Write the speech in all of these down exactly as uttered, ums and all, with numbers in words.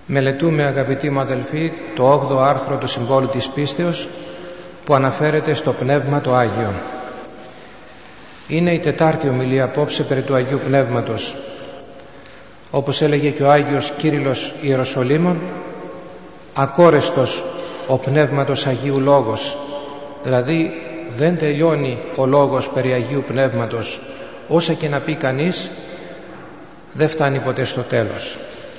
Μελετούμε, αγαπητοί μου αδελφοί, το όγδοο άρθρο του Συμβόλου της Πίστεως που αναφέρεται στο Πνεύμα το Άγιο. Είναι η τετάρτη ομιλία απόψε περί του Αγίου Πνεύματος. Όπως έλεγε και ο Άγιος Κύριλλος Ιεροσολύμων, ακόρεστος ο Πνεύματος Αγίου Λόγος, δηλαδή δεν τελειώνει ο λόγος περί Αγίου Πνεύματος, όσα και να πει κανείς δεν φτάνει ποτέ στο τέλος.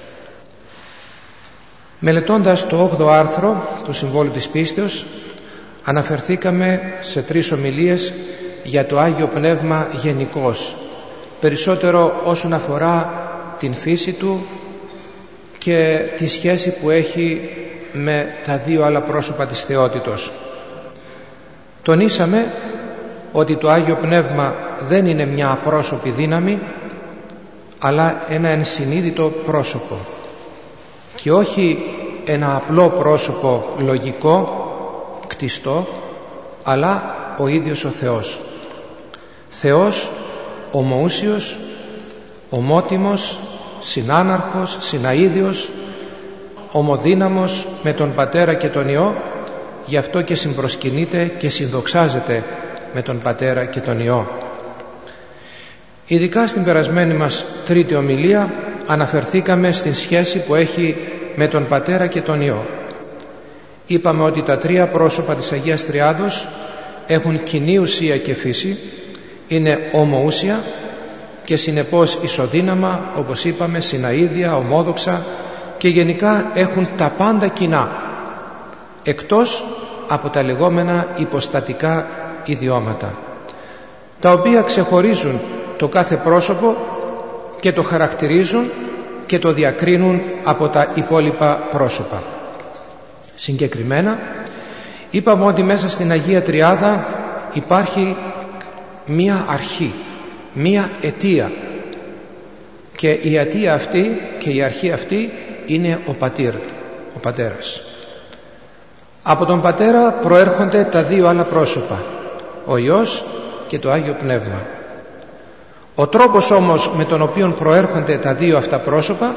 Μελετώντας το όγδοο άρθρο του Συμβόλου της Πίστεως, αναφερθήκαμε σε τρεις ομιλίες για το Άγιο Πνεύμα γενικώς, περισσότερο όσον αφορά την φύση του και τη σχέση που έχει με τα δύο άλλα πρόσωπα της θεότητος. Τονίσαμε ότι το Άγιο Πνεύμα δεν είναι μια απρόσωπη δύναμη, αλλά ένα ενσυνείδητο πρόσωπο και όχι ένα απλό πρόσωπο λογικό, κτιστό, αλλά ο ίδιος ο Θεός. Θεός ομοούσιος, ομότιμος, συνάναρχος, συναΐδιος, ομοδύναμος με τον Πατέρα και τον Υιό, γι' αυτό και συμπροσκυνείται και συνδοξάζεται με τον Πατέρα και τον Υιό. Ειδικά στην περασμένη μας τρίτη ομιλία αναφερθήκαμε στην σχέση που έχει με τον Πατέρα και τον Υιό. Είπαμε ότι τα τρία πρόσωπα της Αγίας Τριάδος έχουν κοινή ουσία και φύση, είναι ομοούσια και συνεπώς ισοδύναμα, όπως είπαμε, συναΐδια, ομόδοξα και γενικά έχουν τα πάντα κοινά, εκτός από τα λεγόμενα υποστατικά ιδιώματα, τα οποία ξεχωρίζουν το κάθε πρόσωπο και το χαρακτηρίζουν και το διακρίνουν από τα υπόλοιπα πρόσωπα. Συγκεκριμένα είπαμε ότι μέσα στην Αγία Τριάδα υπάρχει μία αρχή, μία αιτία, και η αιτία αυτή και η αρχή αυτή είναι ο Πατήρ, ο Πατέρας. Από τον Πατέρα προέρχονται τα δύο άλλα πρόσωπα, ο Υιός και το Άγιο Πνεύμα. Ο τρόπος όμως με τον οποίο προέρχονται τα δύο αυτά πρόσωπα,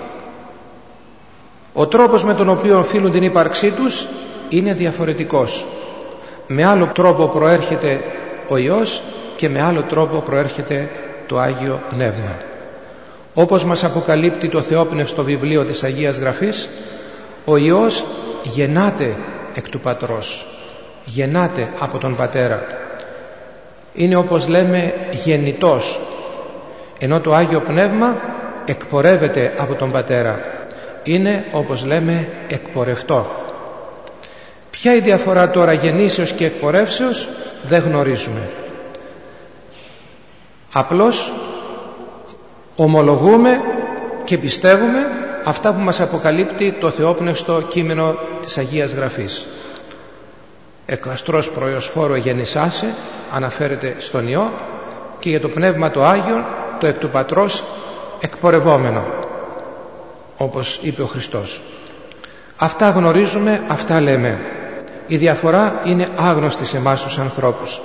ο τρόπος με τον οποίο οφείλουν την ύπαρξή τους είναι διαφορετικός. Με άλλο τρόπο προέρχεται ο Υιός και με άλλο τρόπο προέρχεται το Άγιο Πνεύμα. Όπως μας αποκαλύπτει το θεόπνευστο βιβλίο της Αγίας Γραφής, ο Υιός γεννάται εκ του Πατρός, γεννάται από τον Πατέρα. Είναι, όπως λέμε, γεννητός, ενώ το Άγιο Πνεύμα εκπορεύεται από τον Πατέρα. Είναι, όπως λέμε, εκπορευτό. Ποια η διαφορά τώρα γεννήσεως και εκπορεύσεως δεν γνωρίζουμε. Απλώς ομολογούμε και πιστεύουμε αυτά που μας αποκαλύπτει το θεόπνευστο κείμενο της Αγίας Γραφής. Εκ αστρός προϊοσφόρου γεννησάσε, αναφέρεται στον Υιό, και για το Πνεύμα το Άγιο, το εκ του Πατρός εκπορευόμενο, όπως είπε ο Χριστός. Αυτά γνωρίζουμε, αυτά λέμε. Η διαφορά είναι άγνωστη σε εμάς τους ανθρώπους.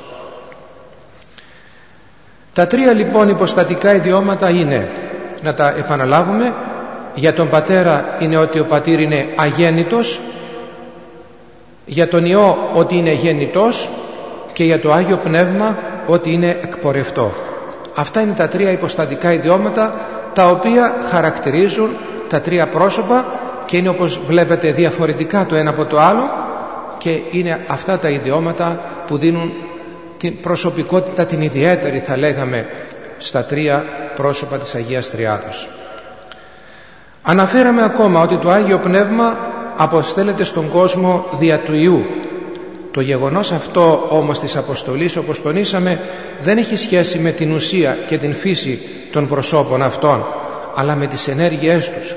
Τα τρία λοιπόν υποστατικά ιδιώματα είναι, να τα επαναλάβουμε, για τον Πατέρα είναι ότι ο Πατήρ είναι αγέννητος, για τον Υιό ότι είναι γεννητός και για το Άγιο Πνεύμα ότι είναι εκπορευτό. Αυτά είναι τα τρία υποστατικά ιδιώματα τα οποία χαρακτηρίζουν τα τρία πρόσωπα και είναι, όπως βλέπετε, διαφορετικά το ένα από το άλλο, και είναι αυτά τα ιδιώματα που δίνουν την προσωπικότητα την ιδιαίτερη, θα λέγαμε, στα τρία πρόσωπα της Αγίας Τριάδος. Αναφέραμε ακόμα ότι το Άγιο Πνεύμα αποστέλλεται στον κόσμο δια του Υιού. Το γεγονός αυτό όμως της αποστολής, όπως τονίσαμε, δεν έχει σχέση με την ουσία και την φύση των προσώπων αυτών, αλλά με τις ενέργειές τους.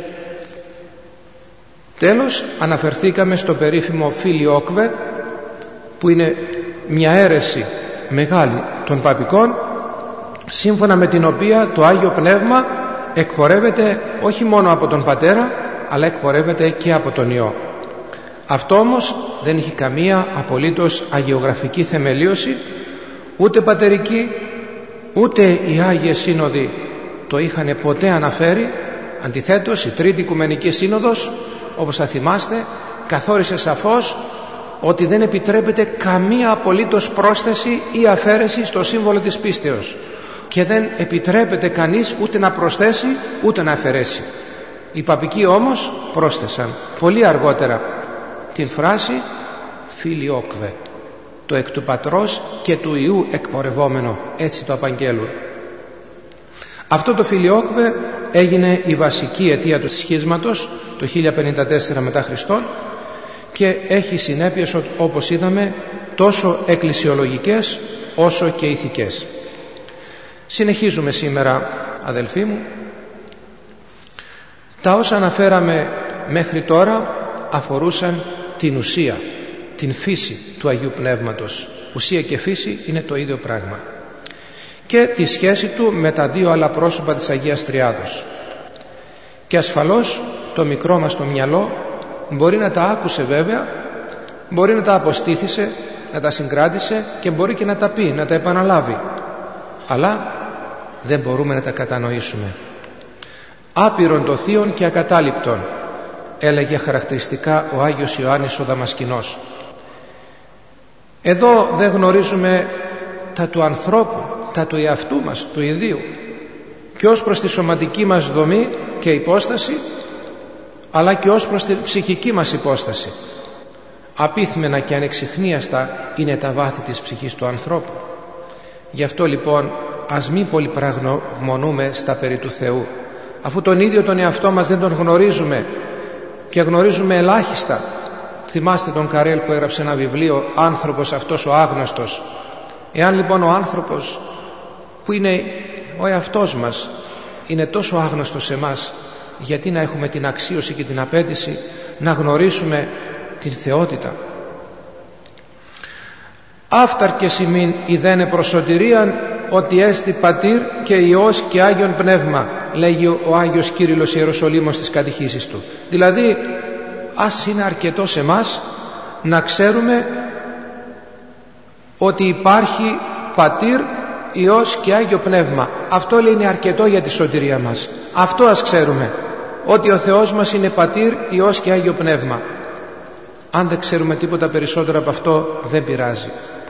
Τέλος, αναφερθήκαμε στο περίφημο Φιλιόκβε, που είναι μια αίρεση μεγάλη των παπικών, σύμφωνα με την οποία το Άγιο Πνεύμα εκπορεύεται όχι μόνο από τον Πατέρα, αλλά εκπορεύεται και από τον Υιό. Αυτό όμως δεν έχει καμία απολύτως αγιογραφική θεμελίωση, ούτε πατερική, ούτε οι Άγιες Σύνοδοι το είχαν ποτέ αναφέρει, Αντιθέτως, η Τρίτη Οικουμενική Σύνοδος, όπως θα θυμάστε, καθόρισε σαφώς ότι δεν επιτρέπεται καμία απολύτως πρόσθεση ή αφαίρεση στο σύμβολο της πίστεως και δεν επιτρέπεται κανείς ούτε να προσθέσει ούτε να αφαιρέσει. Οι παπικοί όμως πρόσθεσαν πολύ αργότερα την φράση φιλιόκβε, το εκ του Πατρός και του Υιού εκπορευόμενο, έτσι το απαγγέλουν. Αυτό το φιλιόκβε έγινε η βασική αιτία του σχίσματος το χίλια πενήντα τέσσερα μετά Χριστόν και έχει συνέπειες, όπως είδαμε, τόσο εκκλησιολογικές όσο και ηθικές. Συνεχίζουμε σήμερα, αδελφοί μου. Τα όσα αναφέραμε μέχρι τώρα αφορούσαν την ουσία, την φύση του Αγίου Πνεύματος. Ουσία και φύση είναι το ίδιο πράγμα. Και τη σχέση του με τα δύο άλλα πρόσωπα της Αγίας Τριάδος. Και ασφαλώς το μικρό μας το μυαλό μπορεί να τα άκουσε βέβαια, μπορεί να τα αποστήθησε, να τα συγκράτησε και μπορεί και να τα πει, να τα επαναλάβει. Αλλά δεν μπορούμε να τα κατανοήσουμε. Άπειρον το θείον και ακατάληπτον, έλεγε χαρακτηριστικά ο Άγιος Ιωάννης ο Δαμασκηνός. Εδώ δεν γνωρίζουμε τα του ανθρώπου, τα του εαυτού μας, του ιδίου, και ως προς τη σωματική μας δομή και υπόσταση, αλλά και ως προς την ψυχική μας υπόσταση. Απίθμενα και ανεξιχνίαστα είναι τα βάθη της ψυχής του ανθρώπου. Γι' αυτό λοιπόν ας μην πολυπραγμονούμε στα περί του Θεού, αφού τον ίδιο τον εαυτό μας δεν τον γνωρίζουμε και γνωρίζουμε ελάχιστα. Θυμάστε τον Καρέλ που έγραψε ένα βιβλίο «Άνθρωπος αυτός ο άγνωστος». Εάν λοιπόν ο άνθρωπος που είναι ο εαυτός μας είναι τόσο άγνωστος σε μας, γιατί να έχουμε την αξίωση και την απέτηση να γνωρίσουμε την θεότητα? Αύταρ και σημείν ιδένε προσωτηρίαν ότι έστι Πατήρ και Υιός και Άγιον Πνεύμα, λέγει ο Άγιος Κύριλλος Ιεροσολύμος στις κατηχήσεις του. Δηλαδή ας είναι αρκετό σε μας να ξέρουμε ότι υπάρχει Πατήρ, Υιός και Άγιο Πνεύμα. Αυτό λέει είναι αρκετό για τη σωτηρία μας. Αυτό ας ξέρουμε, ότι ο Θεός μας είναι Πατήρ, Υιός και Άγιο Πνεύμα. Αν δεν ξέρουμε τίποτα περισσότερο από αυτό, δεν πειράζει.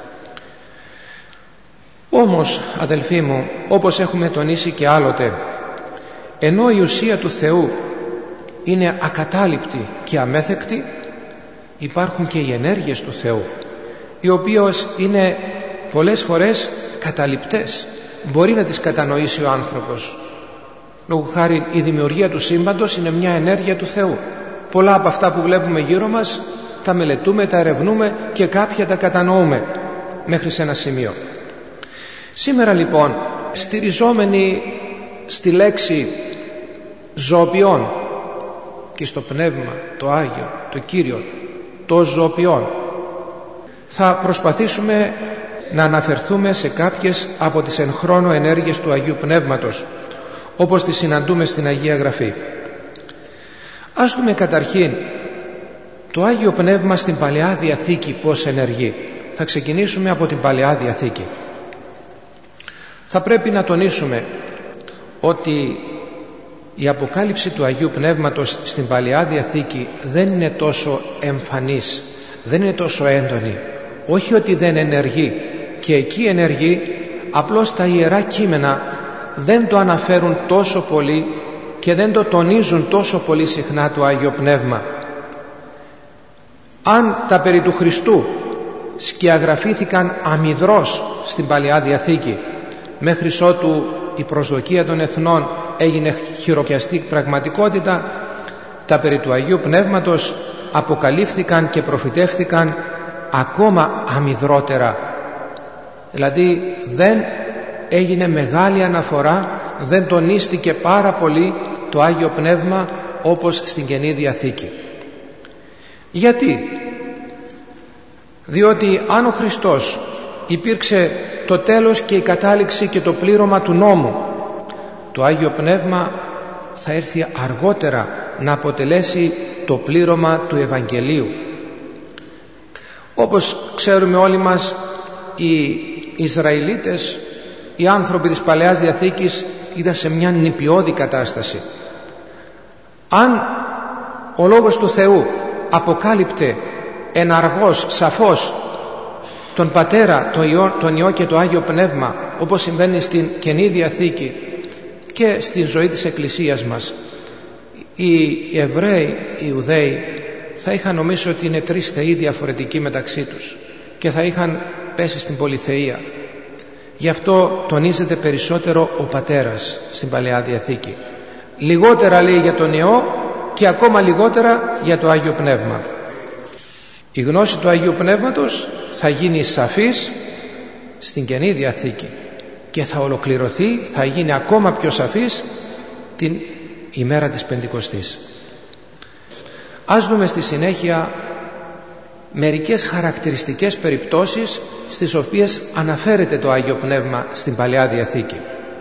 Όμως, αδελφοί μου, όπως έχουμε τονίσει και άλλοτε, ενώ η ουσία του Θεού είναι ακατάληπτη και αμέθεκτη, υπάρχουν και οι ενέργειες του Θεού, οι οποίες είναι πολλές φορές καταληπτές. Μπορεί να τις κατανοήσει ο άνθρωπος. Λόγω χάρη η δημιουργία του σύμπαντος είναι μια ενέργεια του Θεού. Πολλά από αυτά που βλέπουμε γύρω μας τα μελετούμε, τα ερευνούμε και κάποια τα κατανοούμε μέχρι σε ένα σημείο. Σήμερα λοιπόν, στηριζόμενοι στη λέξη ζωοποιών και στο Πνεύμα, το Άγιο, το Κύριο, το ζωοποιών, θα προσπαθήσουμε να αναφερθούμε σε κάποιες από τις εν χρόνο ενέργειες του Αγίου Πνεύματος, όπως τις συναντούμε στην Αγία Γραφή. Ας δούμε καταρχήν το Άγιο Πνεύμα στην Παλαιά Διαθήκη πώς ενεργεί. Θα ξεκινήσουμε από την Παλαιά Διαθήκη. Θα πρέπει να τονίσουμε ότι η αποκάλυψη του Αγίου Πνεύματος στην Παλαιά Διαθήκη δεν είναι τόσο εμφανής, δεν είναι τόσο έντονη. Όχι ότι δεν ενεργεί, και εκεί ενεργεί, απλώς τα Ιερά Κείμενα δεν το αναφέρουν τόσο πολύ και δεν το τονίζουν τόσο πολύ συχνά το Άγιο Πνεύμα. Αν τα περί του Χριστού σκιαγραφήθηκαν αμυδρός στην Παλαιά Διαθήκη, μέχρι ότου η προσδοκία των εθνών έγινε χειροπιαστή πραγματικότητα, τα περί του Αγίου Πνεύματος αποκαλύφθηκαν και προφητεύθηκαν ακόμα αμυδρότερα. Δηλαδή δεν έγινε μεγάλη αναφορά, δεν τονίστηκε πάρα πολύ το Άγιο Πνεύμα όπως στην Καινή Διαθήκη. Γιατί? Διότι αν ο Χριστός υπήρξε το τέλος και η κατάληξη και το πλήρωμα του νόμου, το Άγιο Πνεύμα θα έρθει αργότερα να αποτελέσει το πλήρωμα του Ευαγγελίου. Όπως ξέρουμε όλοι μας, οι Αν ο Λόγος του Θεού αποκάλυπτε εναργώς, σαφώς τον Πατέρα, τον Υιό, τον Υιό και το Άγιο Πνεύμα, όπως συμβαίνει στην Καινή Διαθήκη και στην ζωή της Εκκλησίας μας, οι Εβραίοι, οι Ιουδαίοι θα είχαν νομίσει ότι είναι τρεις θεοί διαφορετικοί μεταξύ τους και θα είχαν πέσει στην πολυθεΐα. Γι' αυτό τονίζεται περισσότερο ο Πατέρας στην Παλαιά Διαθήκη. Λιγότερα λέει για τον Υιό και ακόμα λιγότερα για το Άγιο Πνεύμα. Η γνώση του Αγίου Πνεύματος θα γίνει σαφής στην Καινή Διαθήκη και θα ολοκληρωθεί, θα γίνει ακόμα πιο σαφής την ημέρα της Πεντηκοστής. Ας δούμε στη συνέχεια μερικές χαρακτηριστικές περιπτώσεις στις οποίες αναφέρεται το Άγιο Πνεύμα στην Παλαιά Διαθήκη.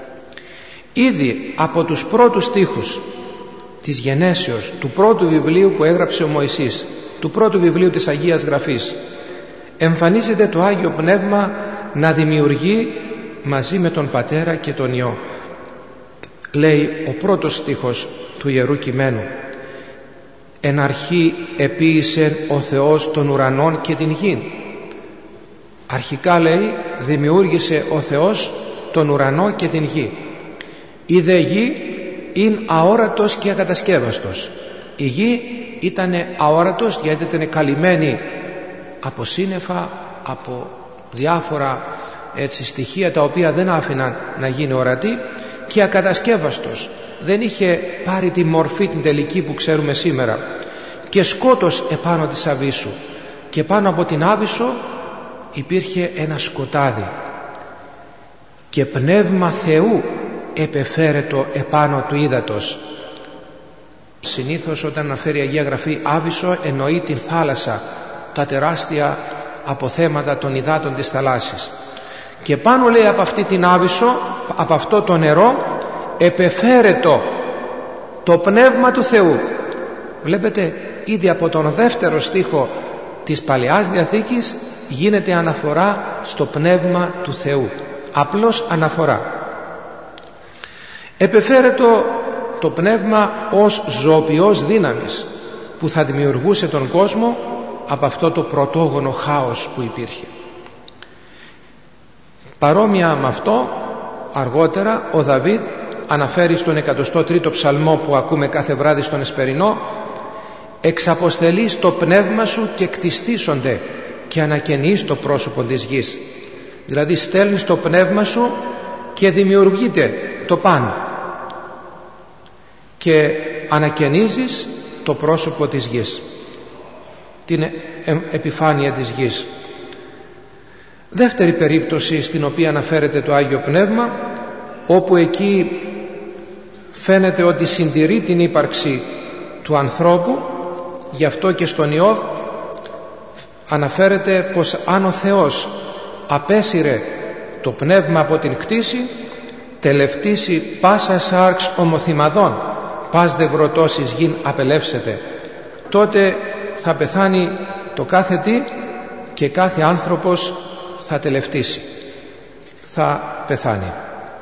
Ήδη από τους πρώτους στίχους της Γενέσεως, του πρώτου βιβλίου που έγραψε ο Μωυσής, του πρώτου βιβλίου της Αγίας Γραφής, εμφανίζεται το Άγιο Πνεύμα να δημιουργεί μαζί με τον Πατέρα και τον Υιό. Λέει ο πρώτος στίχος του Ιερού Κειμένου: «Εν αρχή επίησε ο Θεός των ουρανών και την γην». Αρχικά λέει δημιούργησε ο Θεός τον ουρανό και την γη. Η δε γη είναι αόρατος και ακατασκεύαστος. Η γη ήταν αόρατος γιατί ήταν καλυμμένη από σύννεφα, από διάφορα έτσι, στοιχεία τα οποία δεν άφηναν να γίνει ορατή, και ακατασκεύαστος, δεν είχε πάρει τη μορφή την τελική που ξέρουμε σήμερα, και σκότος επάνω της Αβύσσου, και πάνω από την Άβυσσο υπήρχε ένα σκοτάδι, και πνεύμα Θεού επεφέρετο επάνω του ύδατος. Συνήθως όταν αναφέρει η Αγία Γραφή Άβυσσο εννοεί την θάλασσα, τα τεράστια αποθέματα των υδάτων της θαλάσσης, και πάνω λέει από αυτή την Άβυσσο, από αυτό το νερό επεφέρετο το πνεύμα του Θεού. Βλέπετε, ήδη από τον δεύτερο στίχο της Παλαιάς Διαθήκης γίνεται αναφορά στο πνεύμα του Θεού, απλώς αναφορά. Επεφέρετο το πνεύμα ως ζωοποιός δύναμης που θα δημιουργούσε τον κόσμο από αυτό το πρωτόγονο χάος που υπήρχε. Παρόμοια με αυτό αργότερα ο Δαβίδ αναφέρει στον εκατοστό τρίτο ψαλμό που ακούμε κάθε βράδυ στον Εσπερινό: «Εξαποστελείς το πνεύμα σου και κτιστήσονται και ανακαινείς το πρόσωπο της γης». Δηλαδή στέλνεις το πνεύμα σου και δημιουργείται το παν και ανακαινίζεις το πρόσωπο της γης, την επιφάνεια της γης. Δεύτερη περίπτωση στην οποία αναφέρεται το Άγιο Πνεύμα, όπου εκεί φαίνεται ότι συντηρεί την ύπαρξη του ανθρώπου. Γι' αυτό και στον Ιώβ αναφέρεται πως αν ο Θεός απέσυρε το πνεύμα από την κτήση, τελευτήσει πάσα σάρξ ομοθυμαδών, πας δε βρωτός εις γην απελεύσεται. Τότε θα πεθάνει το κάθε τι και κάθε άνθρωπος θα τελευτήσει, θα πεθάνει.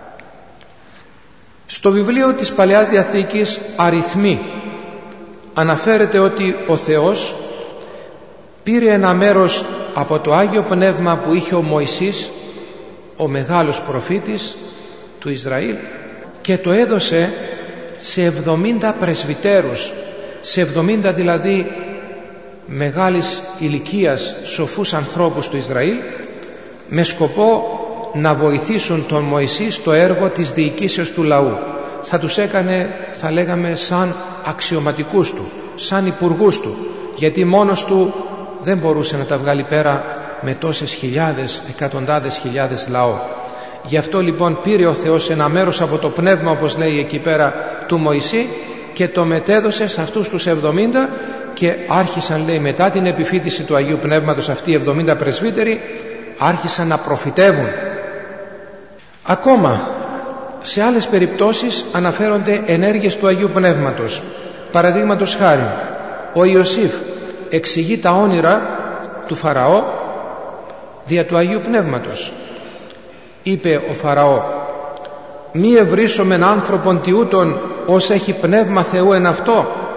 Στο βιβλίο της Παλαιάς Διαθήκης Αριθμοί αναφέρεται ότι ο Θεός πήρε ένα μέρος από το Άγιο Πνεύμα που είχε ο Μωυσής, ο μεγάλος προφήτης του Ισραήλ, και το έδωσε σε εβδομήντα πρεσβυτέρους, σε εβδομήντα δηλαδή μεγάλης ηλικίας σοφούς ανθρώπους του Ισραήλ, με σκοπό να βοηθήσουν τον Μωυσή στο έργο της διοικήσεως του λαού. Θα τους έκανε, θα λέγαμε, σαν αξιωματικούς του, σαν υπουργούς του, γιατί μόνος του δεν μπορούσε να τα βγάλει πέρα με τόσες χιλιάδες, εκατοντάδες χιλιάδες λαό. Γι' αυτό λοιπόν πήρε ο Θεός ένα μέρος από το πνεύμα, όπως λέει εκεί πέρα, του Μωυσή, και το μετέδωσε σε αυτούς τους εβδομήντα, και άρχισαν, λέει, μετά την επιφύτηση του Αγίου Πνεύματος αυτοί οι εβδομήντα πρεσβύτεροι άρχισαν να προφητεύουν. Ακόμα σε άλλες περιπτώσεις αναφέρονται ενέργειες του Αγίου Πνεύματος. Παραδείγματος χάρη, ο Ιωσήφ εξηγεί τα όνειρα του Φαραώ δια του Αγίου Πνεύματος. Είπε ο Φαραώ: «Μη ευρύσομεν άνθρωπον τιούτον ως έχει πνεύμα Θεού εν αυτό».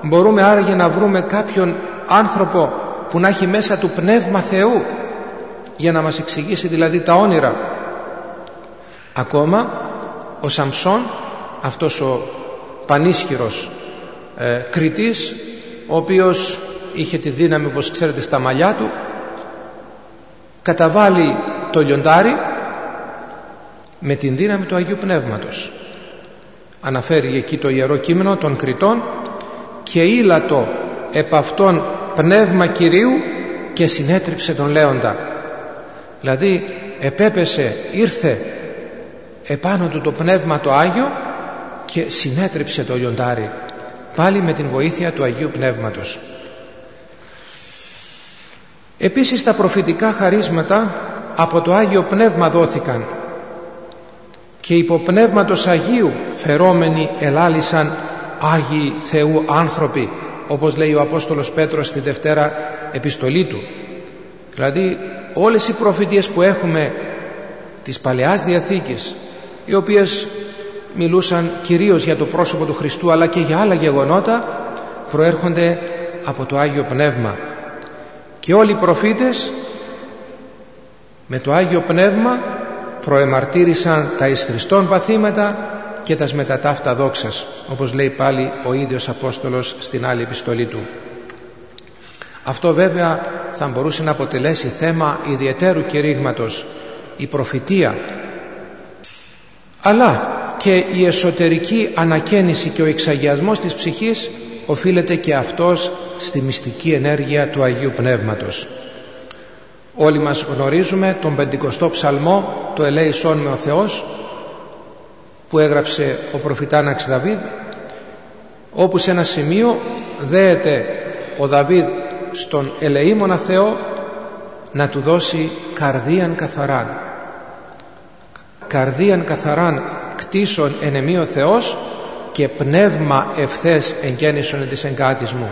Μπορούμε άραγε να βρούμε κάποιον άνθρωπο που να έχει μέσα του πνεύμα Θεού για να μας εξηγήσει δηλαδή τα όνειρα? Ακόμα ο Σαμψόν, αυτός ο πανίσχυρος ε, κριτής, ο οποίος είχε τη δύναμη, όπως ξέρετε, στα μαλλιά του, καταβάλει το λιοντάρι με την δύναμη του Αγίου Πνεύματος. Αναφέρει εκεί το Ιερό Κείμενο των Κριτών: και ήλατο επ' αυτόν πνεύμα Κυρίου και συνέτριψε τον λέοντα. Δηλαδή επέπεσε, ήρθε επάνω του το πνεύμα το Άγιο και συνέτριψε το λιοντάρι, πάλι με την βοήθεια του Αγίου Πνεύματος. Επίσης τα προφητικά χαρίσματα από το Άγιο Πνεύμα δόθηκαν και υπό πνεύματος Αγίου φερόμενοι ελάλησαν Άγιοι Θεού άνθρωποι, όπως λέει ο Απόστολος Πέτρος στη Δευτέρα επιστολή του. Δηλαδή όλες οι προφητείες που έχουμε της Παλαιάς Διαθήκης, οι οποίες μιλούσαν κυρίως για το πρόσωπο του Χριστού αλλά και για άλλα γεγονότα, προέρχονται από το Άγιο Πνεύμα. Και όλοι οι προφήτες με το Άγιο Πνεύμα προεμαρτύρησαν τα εις Χριστόν παθήματα και τας μετά ταύτα δόξας, όπως λέει πάλι ο ίδιος Απόστολος στην άλλη επιστολή του. Αυτό βέβαια θα μπορούσε να αποτελέσει θέμα ιδιαιτέρου κηρύγματος, η προφητεία, αλλά και η εσωτερική ανακαίνιση και ο εξαγιασμός της ψυχής οφείλεται και αυτός στη μυστική ενέργεια του Αγίου Πνεύματος. Όλοι μας γνωρίζουμε τον πεντηκοστό ψαλμό, το «Ελέησόν με ο Θεός», που έγραψε ο προφητάναξ Δαβίδ, όπου σε ένα σημείο δέεται ο Δαβίδ στον ελεήμονα Θεό να του δώσει καρδίαν καθαράν. Καρδίαν καθαράν κτίσον εν εμή ο Θεός και πνεύμα ευθές εγκαίνισον εν της εγκάτης μου.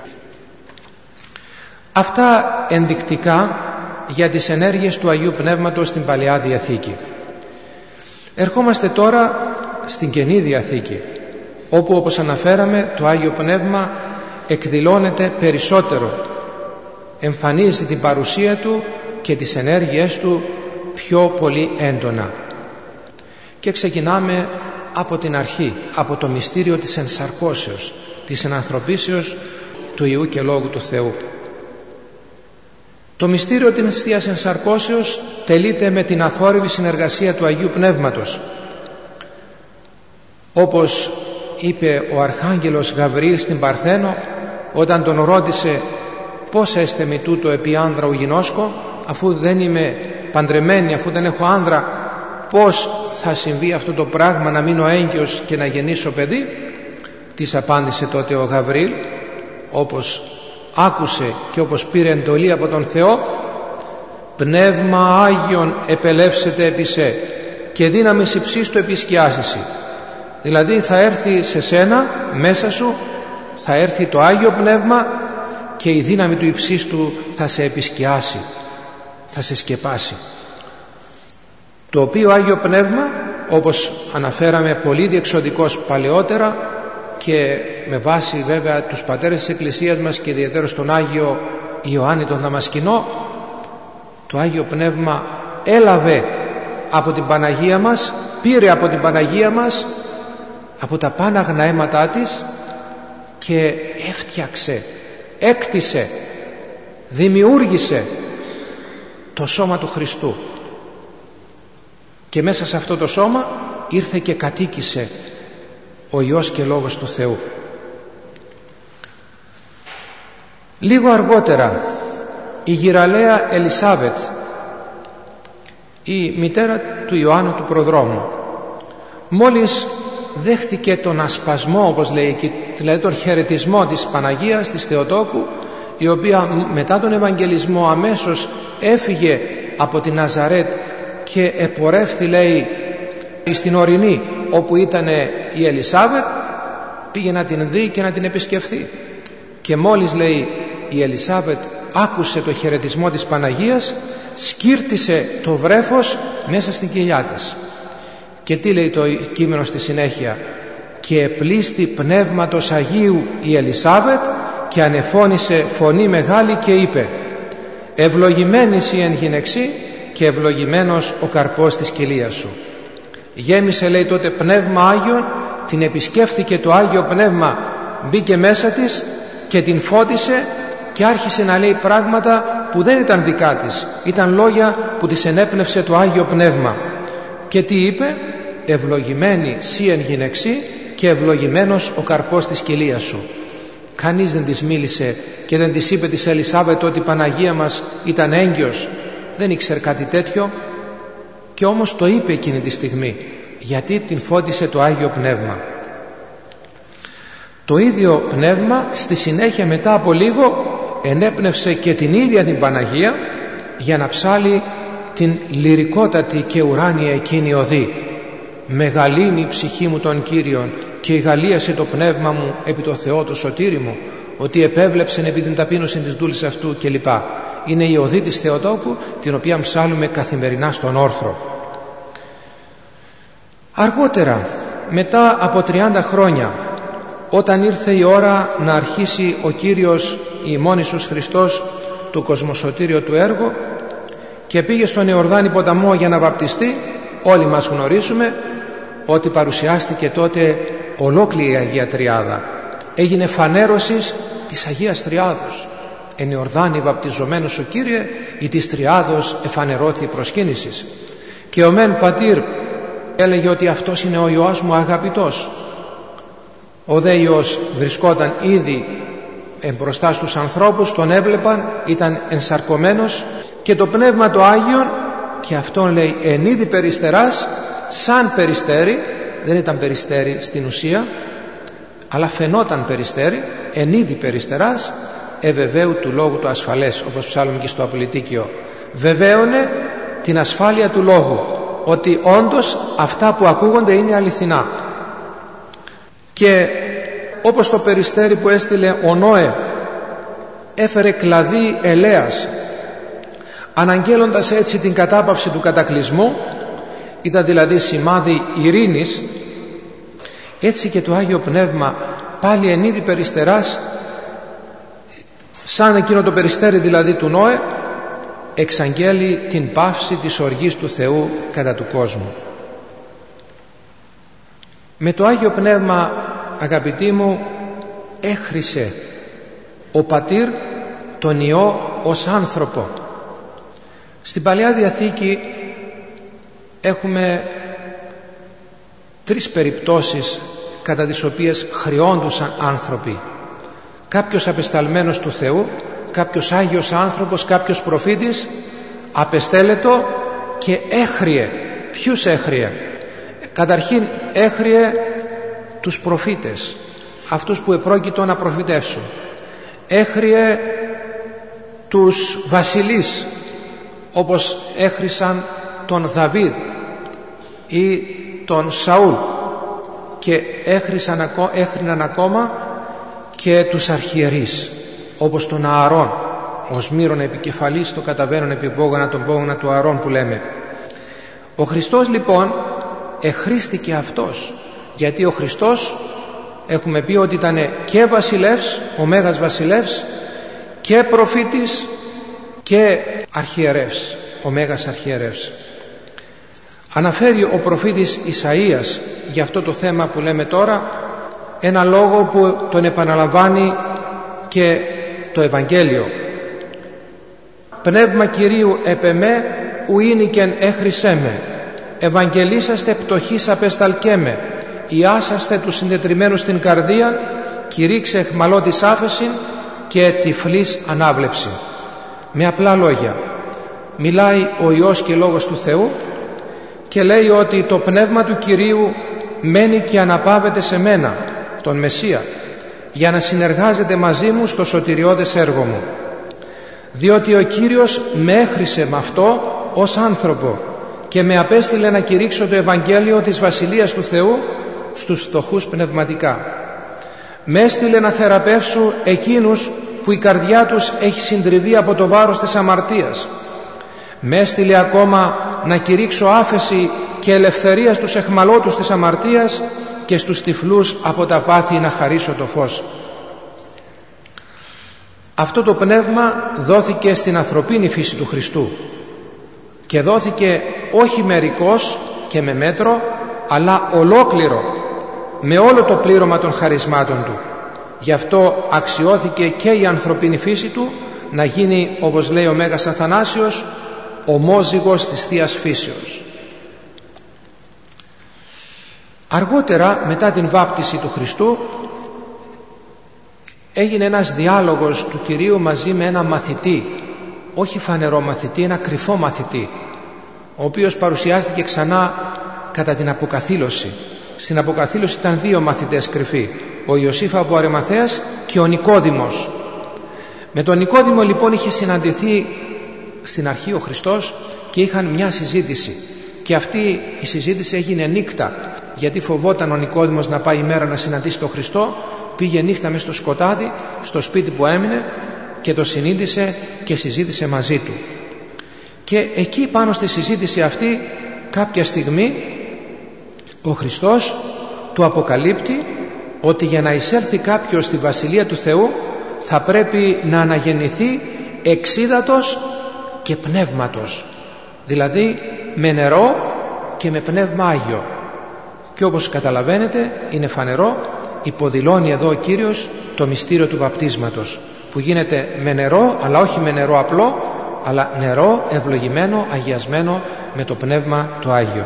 Αυτά ενδεικτικά για τις ενέργειες του Αγίου Πνεύματος στην Παλαιά Διαθήκη. Ερχόμαστε τώρα στην Καινή Διαθήκη, όπου όπως αναφέραμε το Άγιο Πνεύμα εκδηλώνεται περισσότερο, εμφανίζει την παρουσία του και τις ενέργειές του πιο πολύ έντονα. Και ξεκινάμε από την αρχή, από το μυστήριο της ενσαρκώσεως, της ενανθρωπίσεως του Υιού και Λόγου του Θεού. Το μυστήριο της Θείας Ενσαρκώσεως τελείται με την αθόρυβη συνεργασία του Αγίου Πνεύματος. Όπως είπε ο Αρχάγγελος Γαβριήλ στην Παρθένο, όταν τον ρώτησε πώς έστε μη τούτο επί άνδρα ου γινώσκω, αφού δεν είμαι παντρεμένη, αφού δεν έχω άνδρα, πώς θα συμβεί αυτό το πράγμα, να μείνω έγκυος και να γεννήσω παιδί? Της απάντησε τότε ο Γαβριήλ, όπως άκουσε και όπως πήρε εντολή από τον Θεό: «Πνεύμα Άγιον επελεύσεται επί σε και δύναμης υψίστου επισκιάσισι». Δηλαδή θα έρθει σε σένα, μέσα σου θα έρθει το Άγιο Πνεύμα και η δύναμη του υψίστου θα σε επισκιάσει, θα σε σκεπάσει. Το οποίο Άγιο Πνεύμα, όπως αναφέραμε πολύ διεξοδικώς παλαιότερα και με βάση βέβαια τους πατέρες της Εκκλησίας μας και ιδιαίτερα τον Άγιο Ιωάννη τον Δαμασκηνό, το Άγιο Πνεύμα έλαβε από την Παναγία μας, πήρε από την Παναγία μας, από τα πάναγνα αίματά της και έφτιαξε, έκτισε, δημιούργησε το σώμα του Χριστού. Και μέσα σε αυτό το σώμα ήρθε και κατοίκησε ο Υιός και Λόγος του Θεού. Λίγο αργότερα η γυραλαία Ελισάβετ, η μητέρα του Ιωάννου του Προδρόμου, μόλις δέχθηκε τον ασπασμό, όπως λέει εκεί, δηλαδή τον χαιρετισμό της Παναγίας, της Θεοτόκου, η οποία μετά τον Ευαγγελισμό αμέσως έφυγε από την Ναζαρέτ και επορεύθη, λέει, στην ορεινή όπου ήταν η Ελισάβετ, πήγε να την δει και να την επισκεφθεί. Και μόλις, λέει, η Ελισάβετ άκουσε το χαιρετισμό της Παναγίας, σκύρτησε το βρέφος μέσα στην κοιλιά της. Και τι λέει το κείμενο στη συνέχεια? και επλήστη πνεύματος Αγίου η Ελισάβετ και ανεφώνησε φωνή μεγάλη και είπε: «Ευλογημένης η εν γυναιξή και ευλογημένος ο καρπός της κοιλίας σου». Γέμισε, λέει, τότε πνεύμα Άγιον, την επισκέφθηκε το Άγιο Πνεύμα, μπήκε μέσα της και την φώτισε και άρχισε να λέει πράγματα που δεν ήταν δικά της, ήταν λόγια που της ενέπνευσε το Άγιο Πνεύμα. Και τι είπε? «Ευλογημένη σύ εν γυναιξή και ευλογημένος ο καρπός της κοιλίας σου». Κανείς δεν της μίλησε και δεν της είπε της Ελισάβετ ότι η Παναγία μας ήταν έγκυος. Δεν ήξερε κάτι τέτοιο, και όμως το είπε εκείνη τη στιγμή, γιατί την φώτισε το Άγιο Πνεύμα. Το ίδιο Πνεύμα στη συνέχεια, μετά από λίγο, ενέπνευσε και την ίδια την Παναγία για να ψάλει την λυρικότατη και ουράνια εκείνη οδή: «Μεγαλύνει η ψυχή μου τον Κύριον και ηγαλίασε το πνεύμα μου επί το Θεό το σωτήρι μου, ότι επέβλεψεν επί την ταπείνωση της δούλης αυτού» κλπ. Είναι η οδή της Θεοτόκου, την οποία ψάλουμε καθημερινά στον όρθρο. Αργότερα, μετά από τριάντα χρόνια, όταν ήρθε η ώρα να αρχίσει ο Κύριος ημών Ιησούς Χριστός το κοσμοσωτήριο του έργο και πήγε στον Ιορδάνη ποταμό για να βαπτιστεί, όλοι μας γνωρίζουμε ότι παρουσιάστηκε τότε ολόκληρη η Αγία Τριάδα. Έγινε φανέρωσης της Αγίας Τριάδος. Εν Ιορδάνη βαπτιζομένος ο Κύριε, ή της Τριάδος εφανερώθη προσκύνησης. Και ο μεν πατήρ έλεγε ότι αυτός είναι ο Υιός μου αγαπητός. Ο δε Υιός βρισκόταν ήδη μπροστά στους ανθρώπους, τον έβλεπαν, ήταν ενσαρκωμένος, και το Πνεύμα το Άγιον, και αυτόν λέει εν είδη περιστεράς, σαν περιστέρι, δεν ήταν περιστέρι στην ουσία, αλλά φαινόταν περιστέρι, εν είδη περιστεράς, εβεβαίου του λόγου το ασφαλές, όπως ψάλλουμε και στο Απολυτίκιο. Βεβαίωνε την ασφάλεια του λόγου, ότι όντως αυτά που ακούγονται είναι αληθινά. Και όπως το περιστέρι που έστειλε ο Νόε έφερε κλαδί ελέας, αναγγέλλοντας έτσι την κατάπαυση του κατακλυσμού, ήταν δηλαδή σημάδι ειρήνης, έτσι και το Άγιο Πνεύμα πάλι εν είδη περιστεράς, σαν εκείνο το περιστέρι δηλαδή του Νόε, εξαγγέλει την πάυση της οργής του Θεού κατά του κόσμου. Με το Άγιο Πνεύμα, αγαπητοί μου, έχρισε ο Πατήρ τον Υιό ως άνθρωπο. Στην Παλαιά Διαθήκη έχουμε τρεις περιπτώσεις κατά τις οποίες χρειόντουσαν άνθρωποι: κάποιος απεσταλμένος του Θεού, κάποιος Άγιος άνθρωπος, κάποιος προφήτης απεστέλετο και έχριε. Ποιους έχριε? Καταρχήν έχριε τους προφήτες, αυτούς που επρόκειτο να προφητεύσουν. Έχριε τους βασιλείς, όπως έχρισαν τον Δαβίδ ή τον Σαούλ, και έχρισαν, έχριναν ακόμα και τους αρχιερείς, όπως τον Ααρών, ως μύρον επικεφαλής το καταβαίνουν επί πόγωνα τον πόγωνα του Ααρών που λέμε. Ο Χριστός λοιπόν εχρίστηκε αυτός, γιατί ο Χριστός έχουμε πει ότι ήταν και βασιλεύς, ο Μέγας Βασιλεύς, και προφήτης και αρχιερεύς, ο Μέγας Αρχιερεύς. Αναφέρει ο προφήτης Ισαΐας για αυτό το θέμα που λέμε τώρα ένα λόγο που τον επαναλαμβάνει και το Ευαγγέλιο: «Πνεύμα Κυρίου επ' εμέ, ου ίνικεν έχρισέ με, ευαγγελίσαστε πτωχής απεσταλκέ ιάσαστε τους συντετριμμένους στην καρδία, κηρύξε εχμαλώτης άφεσιν και τυφλής ανάβλεψη». Με απλά λόγια μιλάει ο Υιός και Λόγος του Θεού και λέει ότι το Πνεύμα του Κυρίου μένει και αναπαύεται σε μένα, τον Μεσσία, για να συνεργάζεται μαζί μου στο σωτηριώδες έργο μου, διότι ο Κύριος με έχρισε με αυτό ως άνθρωπο και με απέστειλε να κηρύξω το Ευαγγέλιο της Βασιλείας του Θεού στους φτωχούς πνευματικά. Με έστειλε να θεραπεύσω εκείνους που η καρδιά τους έχει συντριβεί από το βάρος της αμαρτίας. Με έστειλε ακόμα να κηρύξω άφεση και ελευθερία στους εχμαλώτους της αμαρτίας και στους τυφλούς από τα πάθη να χαρίσω το φως. Αυτό το πνεύμα δόθηκε στην ανθρωπίνη φύση του Χριστού και δόθηκε όχι μερικώς και με μέτρο, αλλά ολόκληρο, με όλο το πλήρωμα των χαρισμάτων του. Γι' αυτό αξιώθηκε και η ανθρωπίνη φύση του να γίνει, όπως λέει ο Μέγας Αθανάσιος, ομόζυγος της Θείας Φύσεως. Αργότερα, μετά την βάπτιση του Χριστού, έγινε ένας διάλογος του Κυρίου μαζί με ένα μαθητή, όχι φανερό μαθητή, ένα κρυφό μαθητή, ο οποίος παρουσιάστηκε ξανά κατά την αποκαθήλωση. Στην αποκαθήλωση ήταν δύο μαθητές κρυφοί, ο Ιωσήφ από Αρεμαθαίας και ο Νικόδημος. Με τον Νικόδημο λοιπόν είχε συναντηθεί στην αρχή ο Χριστός και είχαν μια συζήτηση, και αυτή η συζήτηση έγινε νύχτα, γιατί φοβόταν ο Νικόδημος να πάει ημέρα να συναντήσει τον Χριστό. Πήγε νύχτα μες στο σκοτάδι, στο σπίτι που έμεινε, και το συνείδησε και συζήτησε μαζί του. Και εκεί πάνω στη συζήτηση αυτή, κάποια στιγμή ο Χριστός του αποκαλύπτει ότι για να εισέλθει κάποιος στη Βασιλεία του Θεού θα πρέπει να αναγεννηθεί εξίδατος και πνεύματος, δηλαδή με νερό και με πνεύμα Άγιο. Και όπως καταλαβαίνετε, είναι φανερό, υποδηλώνει εδώ ο Κύριος το μυστήριο του βαπτίσματος, που γίνεται με νερό, αλλά όχι με νερό απλό, αλλά νερό ευλογημένο, αγιασμένο με το πνεύμα το Άγιο.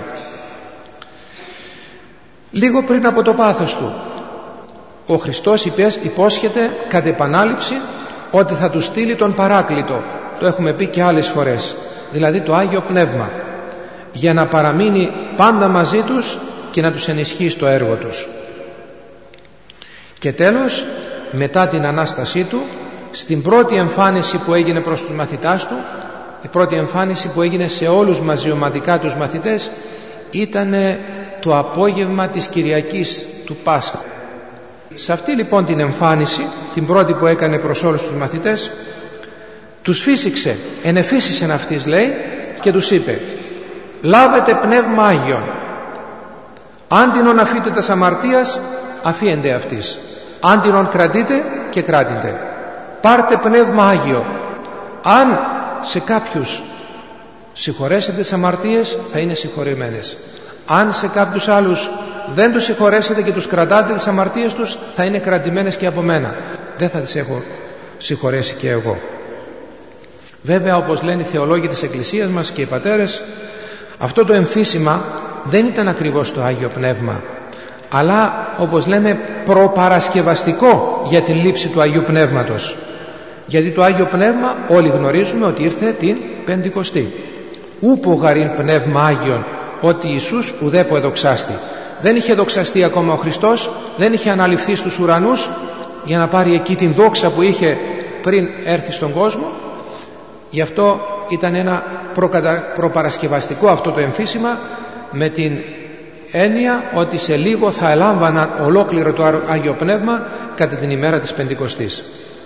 Λίγο πριν από το πάθος του, ο Χριστός υπόσχεται κατ' επανάληψη ότι θα του στείλει τον Παράκλητο. Το έχουμε πει και άλλες φορές, δηλαδή το Άγιο Πνεύμα, για να παραμείνει πάντα μαζί τους και να τους ενισχύει στο έργο τους. Και τέλος, μετά την Ανάστασή του, στην πρώτη εμφάνιση που έγινε προς τους μαθητάς του, η πρώτη εμφάνιση που έγινε σε όλους μαζί ομαδικά τους μαθητές, ήταν το απόγευμα της Κυριακής του Πάσχα. Σε αυτή λοιπόν την εμφάνιση, την πρώτη που έκανε προς όλους τους μαθητές, τους φύσηξε, ενεφύσησεν αυτής λέει, και τους είπε: «Λάβετε πνεύμα Άγιον, άντινον αφείτε τας αμαρτίας, αφίεντε αυτής, άντινον κρατείτε και κράτητε. Πάρτε πνεύμα Άγιο. Αν σε κάποιους συγχωρέσετε τις αμαρτίες, θα είναι συγχωρημένες. Αν σε κάποιους άλλους δεν τους συγχωρέσετε και τους κρατάτε τις αμαρτίες τους, θα είναι κρατημένες και από μένα. Δεν θα τις έχω συγχωρέσει και εγώ». Βέβαια, όπως λένε οι θεολόγοι της Εκκλησίας μας και οι πατέρες, αυτό το εμφύσιμα δεν ήταν ακριβώς το Άγιο Πνεύμα, αλλά όπως λέμε προπαρασκευαστικό για την λήψη του Αγίου Πνεύματος. Γιατί το Άγιο Πνεύμα όλοι γνωρίζουμε ότι ήρθε την Πεντηκοστή. Ούπο γαρήν πνεύμα Άγιον, ότι Ιησούς ουδέπο εδοξάστη. Δεν είχε δοξαστεί ακόμα ο Χριστός, δεν είχε αναλυφθεί στους ουρανούς για να πάρει εκεί την δόξα που είχε πριν έρθει στον κόσμο. Γι' αυτό ήταν ένα προπαρασκευαστικό αυτό το εμφύσιμα, με την έννοια ότι σε λίγο θα ελάμβαναν ολόκληρο το Άγιο Πνεύμα κατά την ημέρα της Πεντηκοστής.